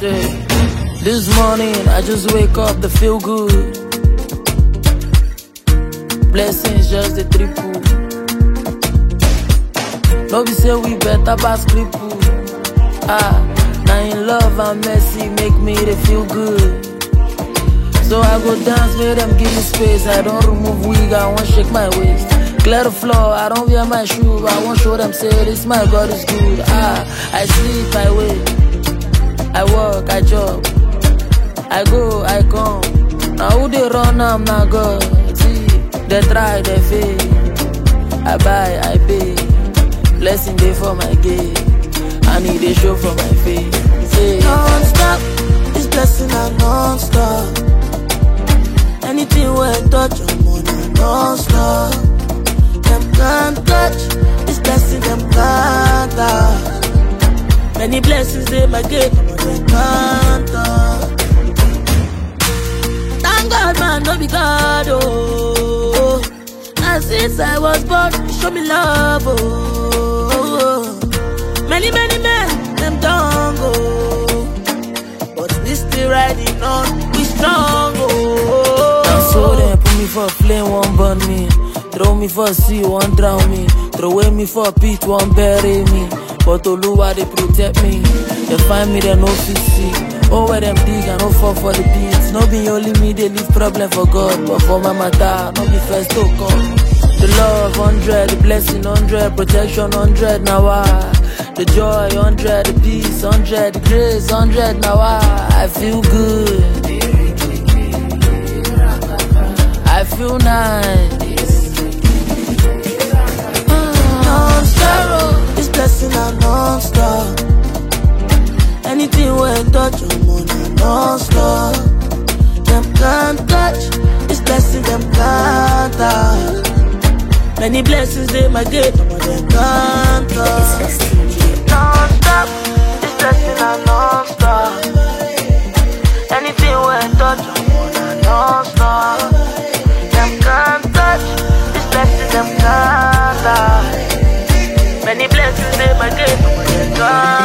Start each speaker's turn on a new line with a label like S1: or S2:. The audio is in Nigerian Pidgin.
S1: This morning I just wake up to feel good. Blessings just the triple. No be say we better pass cripple. Now in love and mercy make me to feel good. So I go dance, make them give me space. I don't remove wig, I won't shake my waist. Clear the floor, I don't wear my shoe. I won't show them say this my God is good. I sleep, I wake, I work, I job, I go, I come. Now who they run, I'm not God. See, they try, they fail. I buy, I pay. Blessing day for my gate. I need a show for my face. Say,
S2: non-stop, this blessing I non-stop. Anything where I touch, I'm on a non-stop. Them can't touch, this blessing them can't touch. Many blessings they might get, but they can't touch. Thank God man, no be God, oh. And since I was born, show me love, oh. Many men, them don't go. But we still riding on, we strong, oh.
S1: And so they put me for a flame, won't burn me. Throw me for a sea, won't drown me. Throw away me for a pit, won't bury me. But Oluwa, they protect me. They find me, they no fit see. Oh, where them dig, I no fall for the beats. No be only me, they leave problem for God. But for my matter, no be first to come. The love 100, the blessing 100, protection 100, now the joy 100, the peace 100, the grace 100, now I feel good. I feel nice.
S2: Non-stop, this blessing I non-stop. Anything where I touch, I'm on a non-stop. Them can't touch, this blessing them can't touch. Many blessings they might get, but they can't touch. Non-stop, this blessing I non-stop. Anything where I touch, I'm on a non-stop. Them can't touch, this blessing them can't touch. Many blessings they might get, but they can't.